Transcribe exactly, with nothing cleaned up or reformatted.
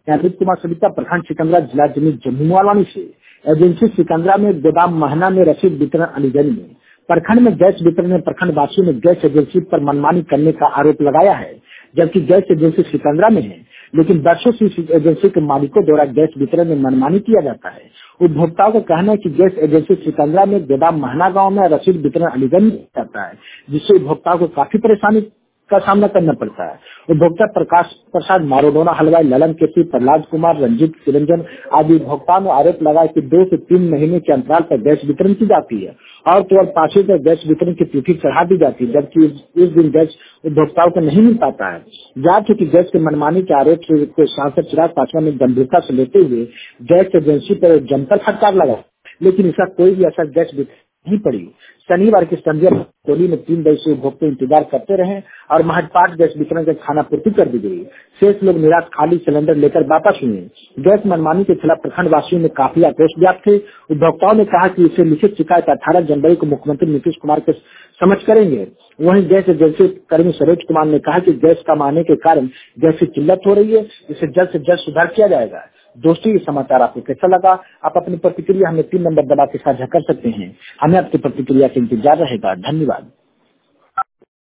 अमित कुमार सविता, प्रखंड सिकंदरा, जिला जम्मू वाली से। एजेंसी सिकंदरा में गोदाम महना में रसीद वितरण अलीगंज में। प्रखंड में गैस वितरण में प्रखंड वासियों ने गैस एजेंसी पर मनमानी करने का आरोप लगाया है, जबकि गैस एजेंसी सिकंदरा में है, लेकिन वर्षों से इस एजेंसी के मालिकों द्वारा गैस वितरण में मनमानी किया जाता है। उपभोक्ताओं का कहना है कि गैस एजेंसी सिकंदरा में गोदाम महना गांव में रसीद वितरण अलीगंज में जाता है, जिससे उपभोक्ताओं को काफी परेशानी का सामना करना पड़ता है। उपभोक्ता प्रकाश प्रसाद, मारोडोना हलवाई, ललन केसी, प्रहलाद कुमार, रंजीत चिरंजन आदि उपभोक्ताओं ने आरोप लगाया कि दो से तीन महीने के अंतराल पर गैस वितरण की जाती है और केवल पांचवें पर गैस वितरण की तिथि चढ़ा दी जाती है, जबकि इस दिन गैस उपभोक्ताओं को नहीं मिल पाता है। जांच की गैस के मनमानी के आरोप को सांसद चिराग पासवान ने गंभीरता से लेते हुए गैस एजेंसी पर जमकर फटकार लगा, लेकिन इसका कोई भी असर गैस नहीं पड़ी। शनिवार की संध्या टोली में तीन बजे से उपभोक्ता इंतजार करते रहे और महज पांच गैस वितरण के खाना पूर्ति कर दी गई। शेष लोग निराश खाली सिलेंडर लेकर वापस हुए। गैस मनमानी के खिलाफ प्रखंड वासियों में काफी आक्रोश व्याप्त थे। उपभोक्ताओं ने कहा कि इसे लिखित शिकायत अठारह जनवरी को मुख्यमंत्री नीतीश कुमार के समझ करेंगे। वहीं गैस एजेंसी कर्मी सरोज कुमार ने कहा कि गैस कम आने के कारण गैस की किल्लत हो रही है, इसे जल्द से जल्द सुधार किया जाएगा। दोस्तों, ये समाचार आपको कैसा लगा? आप अपनी प्रतिक्रिया हमें तीन नंबर दबा के साझा कर सकते हैं। हमें आपकी प्रतिक्रिया का इंतजार रहेगा। धन्यवाद।